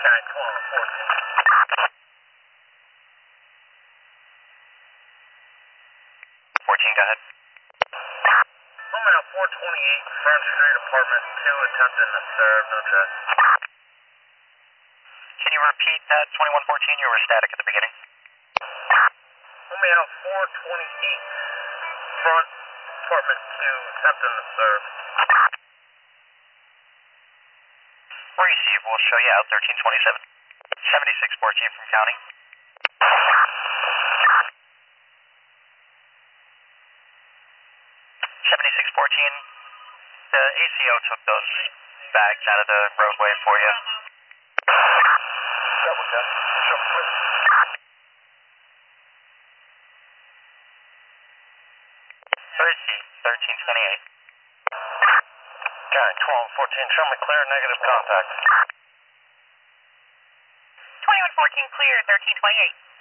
Okay, 1214. 14, go ahead. I'm at 428 Front Street, apartment 2, attempting to serve, no check. Can you repeat that 2114? You were static at the beginning. I'm at 428 Front, apartment 2, attempting to serve. Receive, we'll show you out 1327. 7614 from county. 7614, the ACO took those bags out of the roadway for you. Double check. Show me quick. 1328. Okay, 1214, show me clear, negative contact. 2114 clear, 1328.